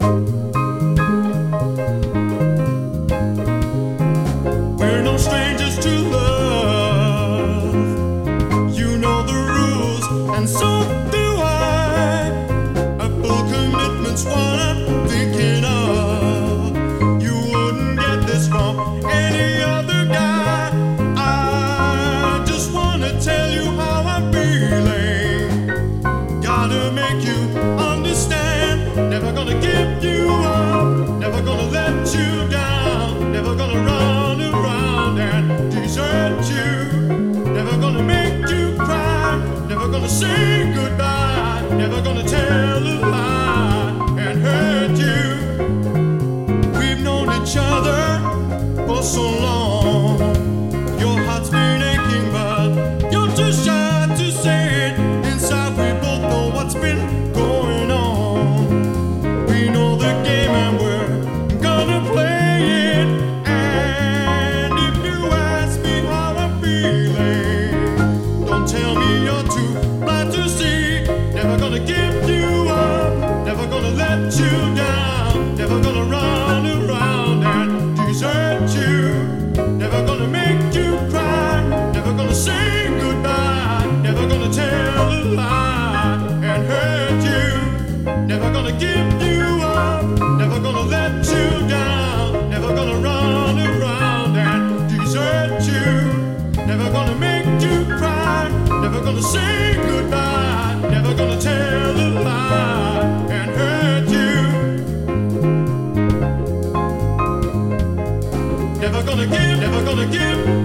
We're no strangers to love. You know the rules, and so do I. A full commitment's what I'm thinking of. You wouldn't get this from any other guy. I just wanna tell you how I'm feeling. Gotta make you understand. Never gonna give you up. Never gonna let you down. Never gonna run around and desert you. Never gonna make you cry. Never gonna say goodbye. Never gonna tell a lie and hurt you. We've known each other for so long. Your heart's been aching, but you're too shy to say it. Inside, we both know what's been going on. We know the game and we're gonna play it. And if you ask me how I'm feeling, don't tell me you're too blind to see. Never gonna give you up. Never gonna let you down. Never gonna run around and desert you. Never gonna make you cry. Never gonna say goodbye. Never gonna tell a lie and hurt you. Never gonna give you up. Never gonna let you down. Never gonna run around and desert you. Never gonna make you cry. Never gonna say goodbye. Never gonna tell a lie and hurt you. Never gonna give